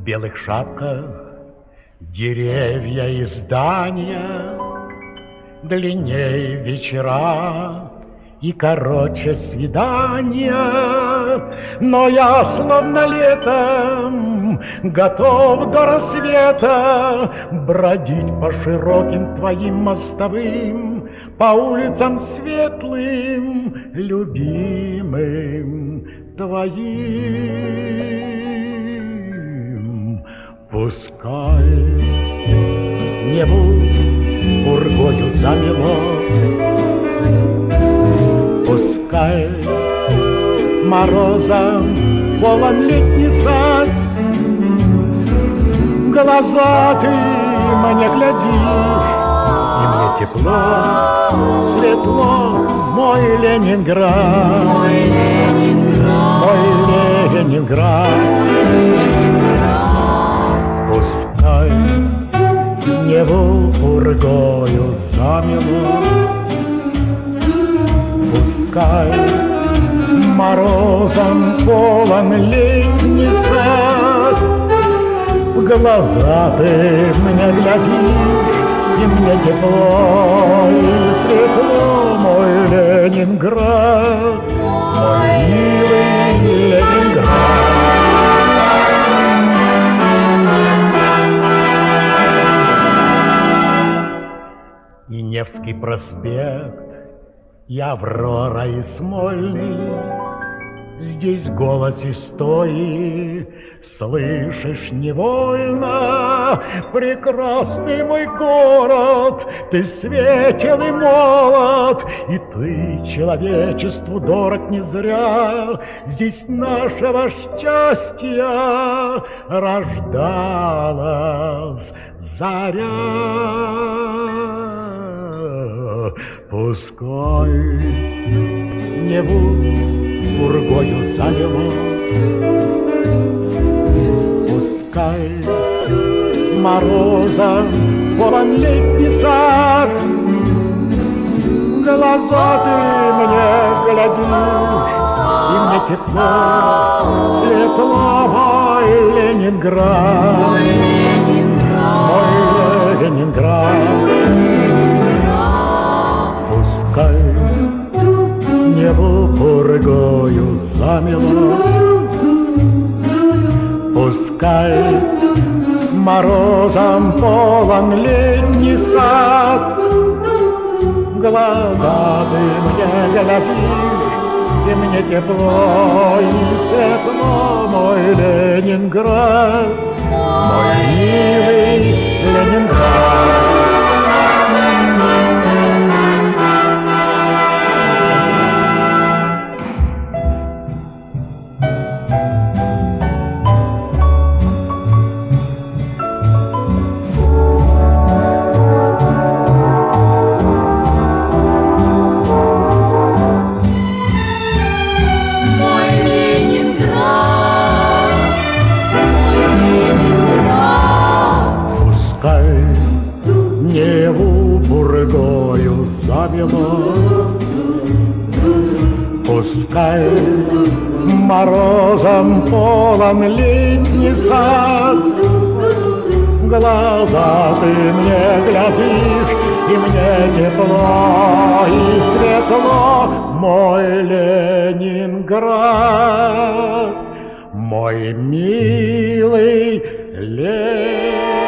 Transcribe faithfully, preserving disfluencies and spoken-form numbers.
белых шапках деревья и здания, длинней вечера и короче свидания. Но я словно летом готов до рассвета бродить по широким твоим мостовым, по улицам светлым, любимым твоим. Пускай небу пургою замело, пускай морозом полон летний сад, глаза ты мне глядишь, и мне тепло, светло, мой Ленинград, Мой Ленинград, мой Ленинград. Пускай небо пургою замело, пускай морозом полон летний сад, в глаза ты мне глядишь, и мне тепло и светло, мой Ленинград, мой милый Ленинград. И Невский проспект, и Аврора, и Смольный, здесь голос истории слышишь невольно. Прекрасный мой город, ты светел и молод, и ты человечеству дорог не зря. Здесь нашего счастья рождалась заря. Пускай небу пургою замело, пускай морозом полон летний сад, глаза ты мне глядишь, и мне тепло, светло, мой Ленинград, мой Ленинград, мой Ленинград. Пускай небо пургою замело, пускай морозом полон летний сад, глаза ты мне глядишь, и мне тепло и светло, мой Ленинград, мой милый Ленинград. Небу пургою замело, пускай морозом полон летний сад, глаза ты мне глядишь, и мне тепло и светло, мой Ленинград, мой милый Ленинград.